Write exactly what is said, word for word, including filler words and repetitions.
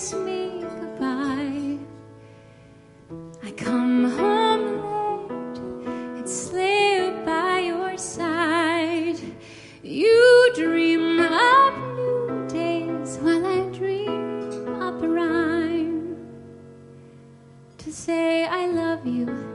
kiss me goodbye. I come home late and slip by your side. You dream of new days while I dream up a rhyme to say I love you